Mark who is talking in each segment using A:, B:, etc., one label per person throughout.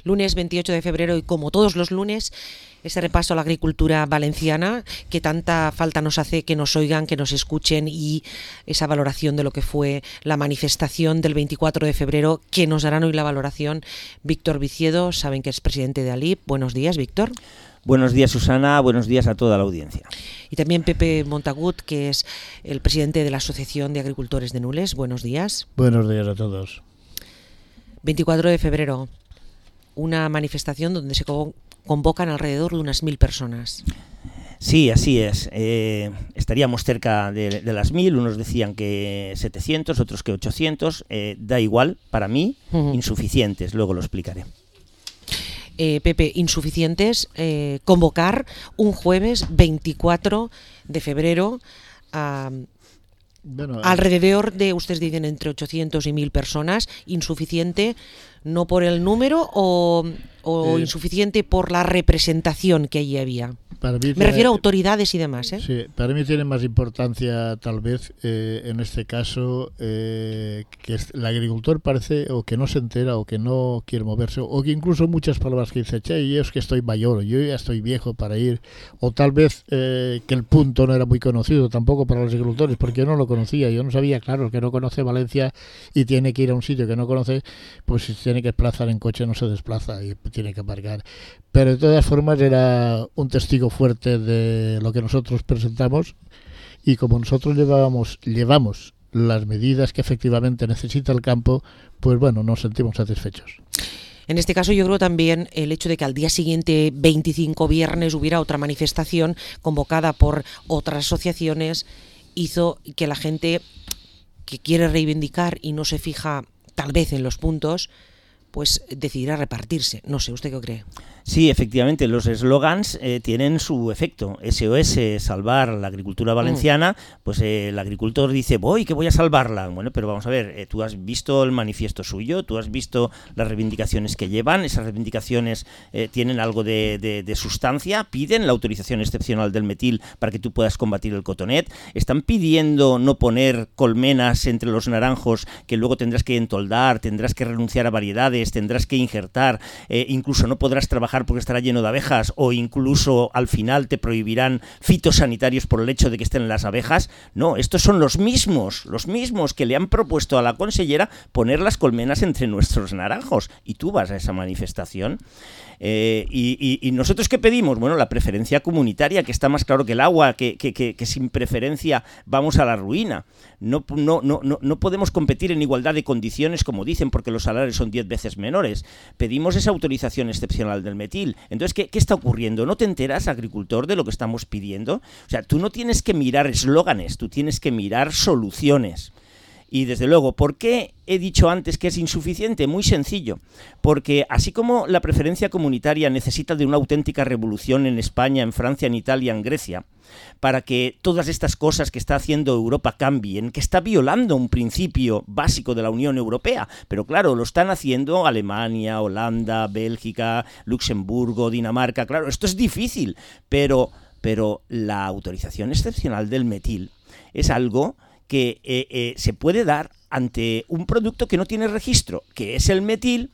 A: Lunes 28 de febrero y como todos los lunes, ese repaso a la agricultura valenciana que tanta falta nos hace que nos oigan, que nos escuchen, y esa valoración de lo que fue la manifestación del 24 de febrero, que nos darán hoy la valoración Víctor Viciedo, saben que es presidente de ALIP. Buenos días, Víctor.
B: Buenos días, Susana, buenos días a toda la audiencia.
A: Y también Pepe Montagut, que es el presidente de la Asociación de Agricultores de Nules. Buenos días.
C: Buenos días a todos.
A: 24 de febrero, una manifestación donde se convocan alrededor de unas 1.000 personas.
B: Sí, así es. Estaríamos cerca de las 1.000, unos decían que 700, otros que 800. Da igual, para mí, insuficientes, luego lo explicaré.
A: Pepe, insuficientes, convocar un jueves 24 de febrero alrededor de, ustedes dicen, entre 800 y 1.000 personas, insuficiente no por el número o insuficiente por la representación que allí había. Me refiero a autoridades y demás, ¿eh?
C: Sí, para mí tiene más importancia tal vez en este caso que el agricultor parece o que no se entera o que no quiere moverse, o que incluso muchas palabras que dice, che, yo es que estoy mayor, yo ya estoy viejo para ir, o tal vez que el punto no era muy conocido tampoco para los agricultores, porque yo no lo conocía, yo no sabía, claro, el que no conoce Valencia y tiene que ir a un sitio que no conoce, pues si tiene que desplazar en coche no se desplaza y tiene que aparcar. Pero de todas formas era un testigo fuerte de lo que nosotros presentamos, y como nosotros llevamos las medidas que efectivamente necesita el campo, pues bueno, nos sentimos satisfechos.
A: En este caso yo creo también el hecho de que al día siguiente, 25 viernes, hubiera otra manifestación convocada por otras asociaciones, hizo que la gente que quiere reivindicar y no se fija tal vez en los puntos, pues decidirá repartirse. No sé, ¿usted qué cree?
B: Sí, efectivamente, los eslogans tienen su efecto. SOS, salvar la agricultura valenciana, pues el agricultor dice, que voy a salvarla. Bueno, pero vamos a ver, tú has visto el manifiesto suyo, tú has visto las reivindicaciones que llevan, esas reivindicaciones tienen algo de sustancia, piden la autorización excepcional del metil para que tú puedas combatir el cotonet, están pidiendo no poner colmenas entre los naranjos que luego tendrás que entoldar, tendrás que renunciar a variedades, tendrás que injertar, incluso no podrás trabajar porque estará lleno de abejas, o incluso al final te prohibirán fitosanitarios por el hecho de que estén las abejas. No, estos son los mismos que le han propuesto a la consellera poner las colmenas entre nuestros naranjos, y tú vas a esa manifestación. ¿Y nosotros qué pedimos? Bueno, la preferencia comunitaria, que está más claro que el agua, que sin preferencia vamos a la ruina. No podemos competir en igualdad de condiciones, como dicen, porque los salarios son 10 veces menores. Pedimos esa autorización excepcional del metil. Entonces, ¿qué está ocurriendo? ¿No te enteras, agricultor, de lo que estamos pidiendo? O sea, tú no tienes que mirar eslóganes, tú tienes que mirar soluciones. Y desde luego, ¿por qué he dicho antes que es insuficiente? Muy sencillo, porque así como la preferencia comunitaria necesita de una auténtica revolución en España, en Francia, en Italia, en Grecia, para que todas estas cosas que está haciendo Europa cambien, que está violando un principio básico de la Unión Europea, pero claro, lo están haciendo Alemania, Holanda, Bélgica, Luxemburgo, Dinamarca, claro, esto es difícil, pero la autorización excepcional del metil es algo que se puede dar ante un producto que no tiene registro, que es el metil,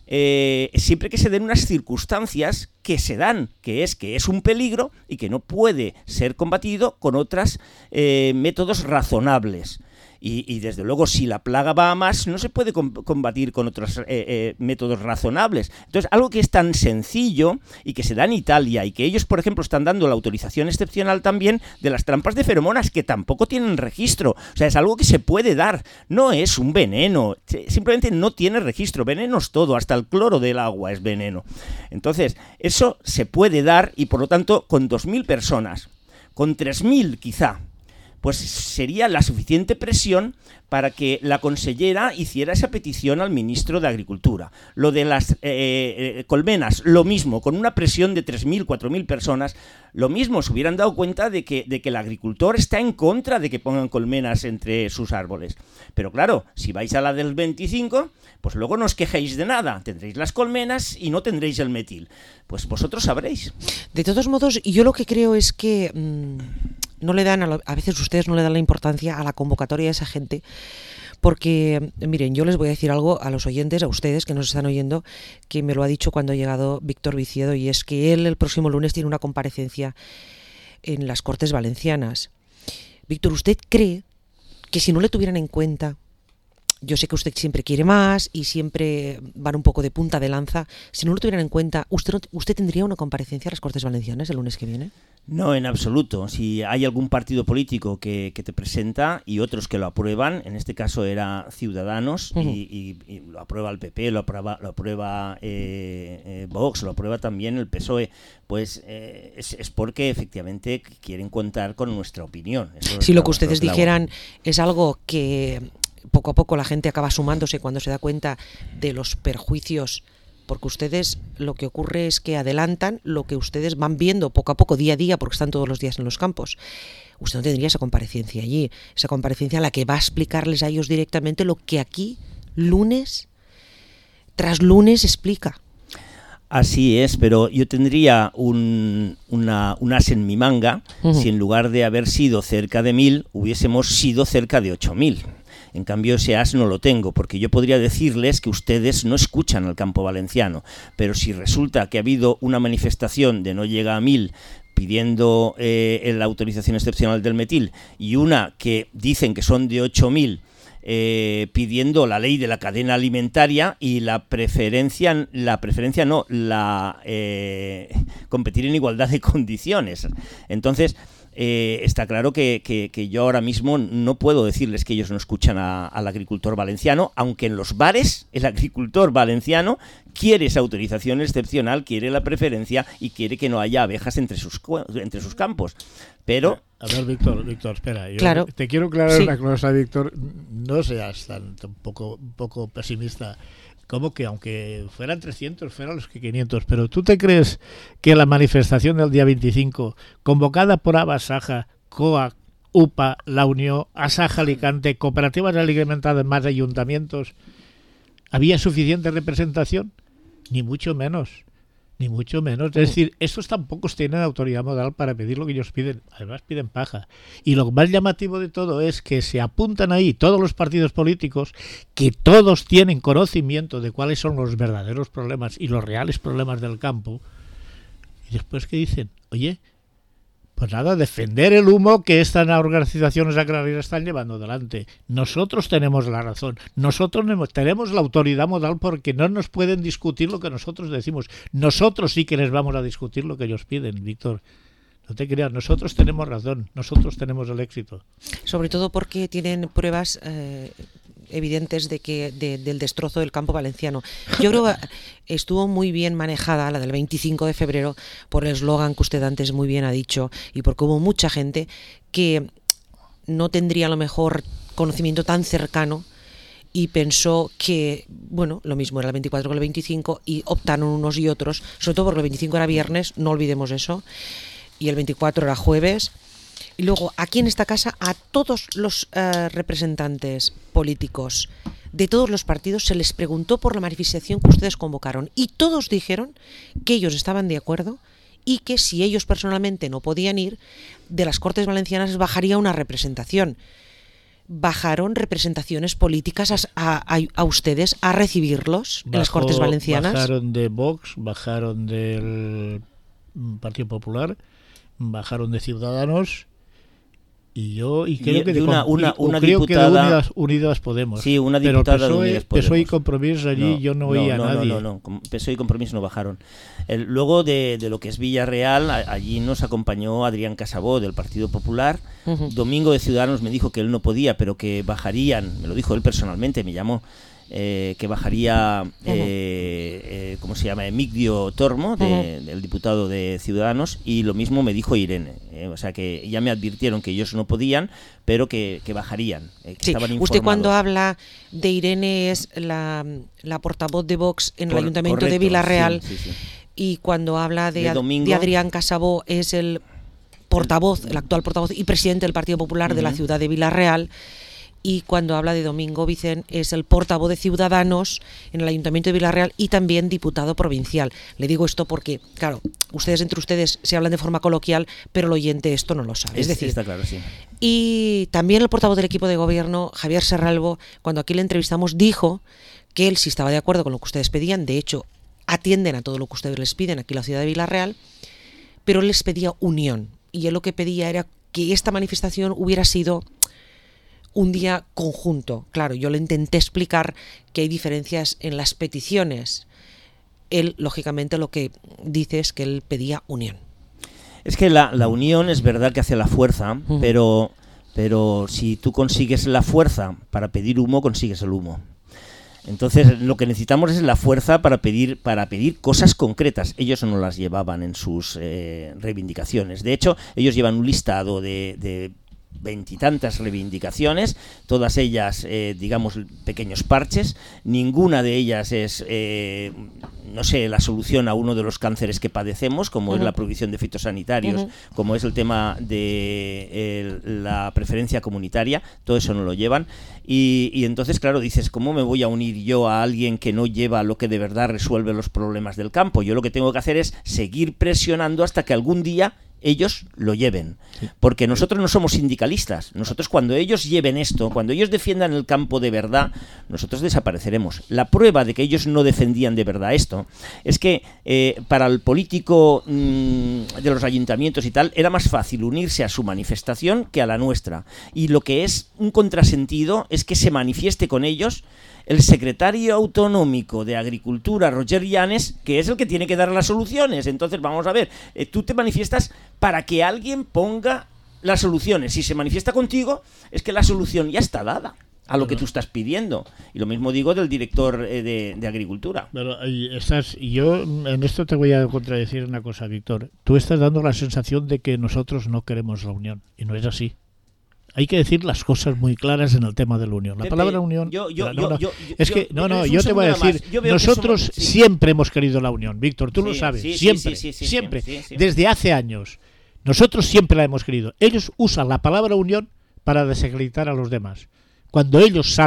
B: siempre que se den unas circunstancias que se dan, que es un peligro y que no puede ser combatido con otros métodos razonables. Y desde luego, si la plaga va a más, no se puede combatir con otros métodos razonables. Entonces, algo que es tan sencillo y que se da en Italia, y que ellos, por ejemplo, están dando la autorización excepcional también de las trampas de feromonas, que tampoco tienen registro. O sea, es algo que se puede dar. No es un veneno, simplemente no tiene registro. Veneno es todo, hasta el cloro del agua es veneno. Entonces, eso se puede dar, y por lo tanto, con 2.000 personas, con 3.000 quizá, pues sería la suficiente presión para que la consellera hiciera esa petición al ministro de Agricultura. Lo de las colmenas, lo mismo, con una presión de 3.000, 4.000 personas, lo mismo, se hubieran dado cuenta de que el agricultor está en contra de que pongan colmenas entre sus árboles. Pero claro, si vais a la del 25, pues luego no os quejéis de nada, tendréis las colmenas y no tendréis el metil. Pues vosotros sabréis.
A: De todos modos, yo lo que creo es que no le dan, a veces ustedes no le dan la importancia a la convocatoria de esa gente, porque, miren, yo les voy a decir algo a los oyentes, a ustedes que nos están oyendo, que me lo ha dicho cuando ha llegado Víctor Viciedo, y es que él el próximo lunes tiene una comparecencia en las Cortes Valencianas. Víctor, ¿usted cree que si no le tuvieran en cuenta, yo sé que usted siempre quiere más y siempre van un poco de punta de lanza, si no lo tuvieran en cuenta, ¿usted tendría una comparecencia a las Cortes Valencianas el lunes que viene?
B: No, en absoluto. Si hay algún partido político que te presenta y otros que lo aprueban, en este caso era Ciudadanos, y lo aprueba el PP, lo aprueba Vox, lo aprueba también el PSOE, pues es porque efectivamente quieren contar con nuestra opinión.
A: Si lo que ustedes dijeran es algo que poco a poco la gente acaba sumándose cuando se da cuenta de los perjuicios, porque ustedes lo que ocurre es que adelantan lo que ustedes van viendo poco a poco, día a día, porque están todos los días en los campos. Usted no tendría esa comparecencia allí, esa comparecencia en la que va a explicarles a ellos directamente lo que aquí, lunes tras lunes, explica.
B: Así es, pero yo tendría un as en mi manga si en lugar de haber sido cerca de 1000, hubiésemos sido cerca de 8000. En cambio, ese as no lo tengo, porque yo podría decirles que ustedes no escuchan al campo valenciano, pero si resulta que ha habido una manifestación de no llega a 1000 pidiendo la autorización excepcional del metil, y una que dicen que son de 8000 pidiendo la ley de la cadena alimentaria y competir en igualdad de condiciones. Entonces, está claro que yo ahora mismo no puedo decirles que ellos no escuchan al agricultor valenciano, aunque en los bares el agricultor valenciano quiere esa autorización excepcional, quiere la preferencia y quiere que no haya abejas entre sus campos. Pero...
C: A ver, Víctor, espera. Yo
A: claro.
C: Te quiero aclarar una cosa, Víctor. No seas un poco pesimista. Como que aunque fueran 300, fueran los que 500. Pero ¿tú te crees que la manifestación del día 25, convocada por Abasaja, COAC, UPA, La Unión, Asaja Alicante, cooperativas alimentadas más ayuntamientos, había suficiente representación? Ni mucho menos. Ni mucho menos. Es decir, estos tampoco tienen autoridad moral para pedir lo que ellos piden. Además piden paja. Y lo más llamativo de todo es que se apuntan ahí todos los partidos políticos, que todos tienen conocimiento de cuáles son los verdaderos problemas y los reales problemas del campo. Y después, ¿qué dicen? Oye, pues nada, defender el humo que estas organizaciones agrarias están llevando adelante. Nosotros tenemos la razón. Nosotros tenemos la autoridad moral porque no nos pueden discutir lo que nosotros decimos. Nosotros sí que les vamos a discutir lo que ellos piden, Víctor. No te creas, nosotros tenemos razón. Nosotros tenemos el éxito.
A: Sobre todo porque tienen pruebas evidentes del destrozo del campo valenciano. Yo creo que estuvo muy bien manejada la del 25 de febrero por el eslogan que usted antes muy bien ha dicho, y porque hubo mucha gente que no tendría a lo mejor conocimiento tan cercano y pensó que, bueno, lo mismo era el 24 que el 25 y optaron unos y otros, sobre todo porque el 25 era viernes, no olvidemos eso, y el 24 era jueves. Y luego, aquí en esta casa, a todos los representantes políticos de todos los partidos se les preguntó por la manifestación que ustedes convocaron y todos dijeron que ellos estaban de acuerdo y que si ellos personalmente no podían ir, de las Cortes Valencianas bajaría una representación. Bajaron representaciones políticas a ustedes a recibirlos en las Cortes Valencianas.
C: Bajaron de Vox, bajaron del Partido Popular, bajaron de Ciudadanos. Y creo que
B: una
C: creo
B: diputada,
C: que de Unidas Podemos.
B: Sí, una diputada
C: pero
B: de Unidas Podemos.
C: PSOE y Compromís allí yo no oía a nadie.
B: No, PSOE y Compromís no bajaron. Luego de lo que es Villarreal, allí nos acompañó Adrián Casabó del Partido Popular. Domingo de Ciudadanos me dijo que él no podía, pero que bajarían, me lo dijo él personalmente, me llamó, que bajaría, ¿cómo se llama? Emigdio Tormo, del diputado de Ciudadanos, y lo mismo me dijo Irene. O sea que ya me advirtieron que ellos no podían, pero que bajarían. Que
A: sí,
B: estaban
A: usted cuando habla de Irene es la portavoz de Vox en el Ayuntamiento de Villarreal, sí. Y cuando habla de Adrián Casabó es el portavoz, el actual portavoz y presidente del Partido Popular de la ciudad de Villarreal. y cuando habla de Domingo Vicent es el portavoz de Ciudadanos en el Ayuntamiento de Vila-real y también diputado provincial. Le digo esto porque, claro, ustedes entre ustedes se hablan de forma coloquial, pero el oyente esto no lo sabe. Es decir,
B: está claro, sí.
A: Y también el portavoz del equipo de gobierno, Javier Serralvo, cuando aquí le entrevistamos, dijo que él sí estaba de acuerdo con lo que ustedes pedían, de hecho atienden a todo lo que ustedes les piden aquí en la ciudad de Vila-real, pero él les pedía unión, y él lo que pedía era que esta manifestación hubiera sido un día conjunto. Claro, yo le intenté explicar que hay diferencias en las peticiones. Él, lógicamente, lo que dice es que él pedía unión.
B: Es que la unión es verdad que hace la fuerza, pero si tú consigues la fuerza para pedir humo, consigues el humo. Entonces lo que necesitamos es la fuerza para pedir cosas concretas. Ellos no las llevaban en sus reivindicaciones. De hecho, ellos llevan un listado de veintitantas reivindicaciones, todas ellas, digamos, pequeños parches. Ninguna de ellas es, no sé, la solución a uno de los cánceres que padecemos, como es la prohibición de fitosanitarios, como es el tema de la preferencia comunitaria. Todo eso no lo llevan. Y entonces, claro, dices, ¿cómo me voy a unir yo a alguien que no lleva lo que de verdad resuelve los problemas del campo? Yo lo que tengo que hacer es seguir presionando hasta que algún día ellos lo lleven, porque nosotros no somos sindicalistas. Nosotros, cuando ellos lleven esto, cuando ellos defiendan el campo de verdad, nosotros desapareceremos. La prueba de que ellos no defendían de verdad esto es que para el político de los ayuntamientos y tal, era más fácil unirse a su manifestación que a la nuestra, y lo que es un contrasentido es que se manifieste con ellos el secretario autonómico de Agricultura, Roger Llanes, que es el que tiene que dar las soluciones. Entonces, vamos a ver, tú te manifiestas para que alguien ponga las soluciones. Si se manifiesta contigo, es que la solución ya está dada a lo que tú estás pidiendo. Y lo mismo digo del director de Agricultura.
C: Pero yo en esto te voy a contradecir una cosa, Víctor. Tú estás dando la sensación de que nosotros no queremos la unión, y no es así. Hay que decir las cosas muy claras en el tema de la unión. La palabra unión... yo te voy a decir, nosotros siempre hemos querido la unión, Víctor, tú lo sabes, siempre, desde hace años. Nosotros siempre la hemos querido. Ellos usan la palabra unión para desacreditar a los demás. Cuando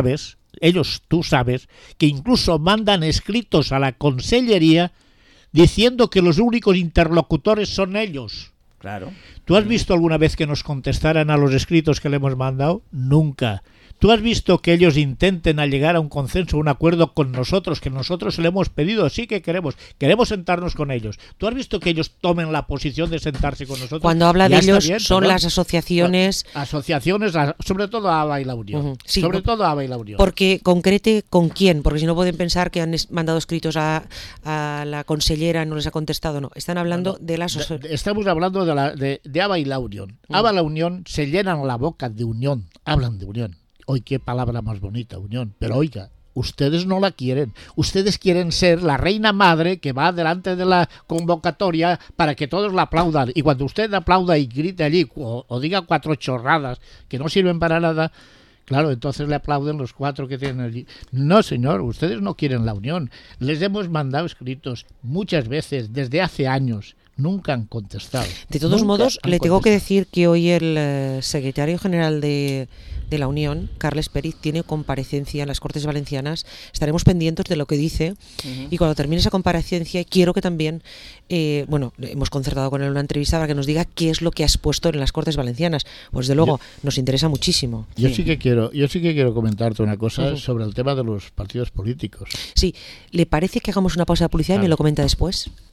C: tú sabes, que incluso mandan escritos a la consellería diciendo que los únicos interlocutores son ellos.
B: Claro.
C: ¿Tú has visto alguna vez que nos contestaran a los escritos que le hemos mandado? Nunca. ¿Tú has visto que ellos intenten llegar a un consenso, un acuerdo con nosotros, que nosotros le hemos pedido? Sí que queremos sentarnos con ellos. ¿Tú has visto que ellos tomen la posición de sentarse con nosotros?
A: Cuando habla de ellos, son las asociaciones...
C: Asociaciones, sobre todo ABA y la Unión.
A: Sí,
C: sobre todo ABA y la Unión.
A: Porque concrete con quién, porque si no pueden pensar que han mandado escritos a la consellera y no les ha contestado. No, están hablando de las...
C: Estamos hablando de ABA y la Unión. ABA y la Unión se llenan la boca de unión, hablan de unión. Hoy qué palabra más bonita, unión. Pero oiga, ustedes no la quieren. Ustedes quieren ser la reina madre que va delante de la convocatoria para que todos la aplaudan. Y cuando usted aplauda y grite allí o diga 4 chorradas que no sirven para nada, claro, entonces le aplauden los 4 que tienen allí. No, señor, ustedes no quieren la unión. Les hemos mandado escritos muchas veces, desde hace años. Nunca han contestado.
A: De todos modos, le tengo que decir que hoy el secretario general de la Unión, Carles Pérez, tiene comparecencia en las Cortes Valencianas. Estaremos pendientes de lo que dice y cuando termine esa comparecencia quiero que también, hemos concertado con él una entrevista para que nos diga qué es lo que ha expuesto en las Cortes Valencianas. Pues desde luego nos interesa muchísimo.
C: Yo sí que quiero comentarte una cosa sobre el tema de los partidos políticos.
A: Sí, ¿le parece que hagamos una pausa de publicidad y me lo comenta después?